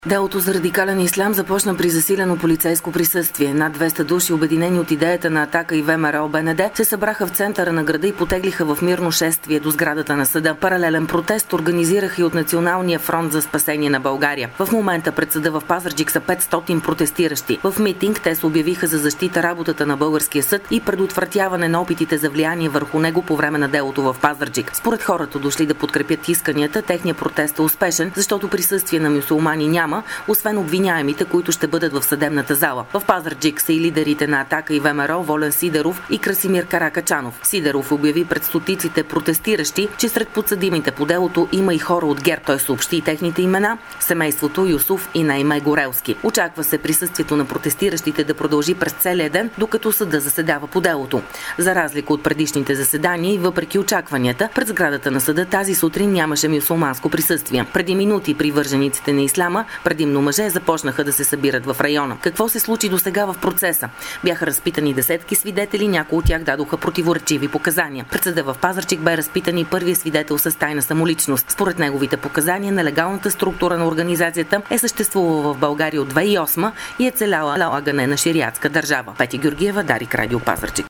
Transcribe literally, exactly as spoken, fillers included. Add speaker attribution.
Speaker 1: Делото за радикален ислям започна при засилено полицейско присъствие. Над двеста души, обединени от идеята на Атака и ВМРО БНД, се събраха в центъра на града и потеглиха в мирно шествие до сградата на съда. Паралелен протест организираха и от Националния фронт за спасение на България. В момента пред съда в Пазарджик са петстотин протестиращи. В митинг те се обявиха за защита работата на българския съд и предотвратяване на опитите за влияние върху него по време на делото в Пазарджик. Според хората, дошли да подкрепят исканията, техният протест е успешен, защото присъствие на мюсюлмани няма, освен обвиняемите, които ще бъдат в съдебната зала. В Пазарджик са и лидерите на Атака и ВМРО Волен Сидеров и Красимир Каракачанов. Сидеров обяви пред стотиците протестиращи, че сред подсъдимите по делото има и хора от ГЕРБ. Той съобщи и техните имена – семейството Юсуф и Наиме Горелски. Очаква се присъствието на протестиращите да продължи през целия ден, докато съда заседава по делото. За разлика от предишните заседания и въпреки очакванията, пред сградата на съда тази сутрин нямаше мюсюлманско присъствие. Преди минути привържениците на исляма, предимно мъже, започнаха да се събират в района. Какво се случи досега в процеса? Бяха разпитани десетки свидетели, някои от тях дадоха противоречиви показания. Пред съда в Пазарджик бе разпитан и първият свидетел с тайна самоличност. Според неговите показания, нелегалната структура на организацията е съществувала в България от две хиляди и осма и е целяла налагане на шериатска държава. Петя Георгиева, Дарик Радио, Пазарджик.